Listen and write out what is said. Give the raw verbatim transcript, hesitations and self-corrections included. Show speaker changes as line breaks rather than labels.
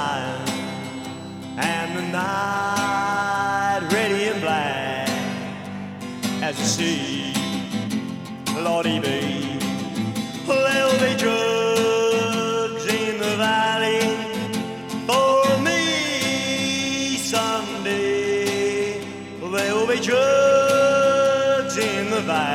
lion, and the night radiant black as the sea. Lordy be, there'll be drugs in the valley for me someday. There'll be drugs in the valley.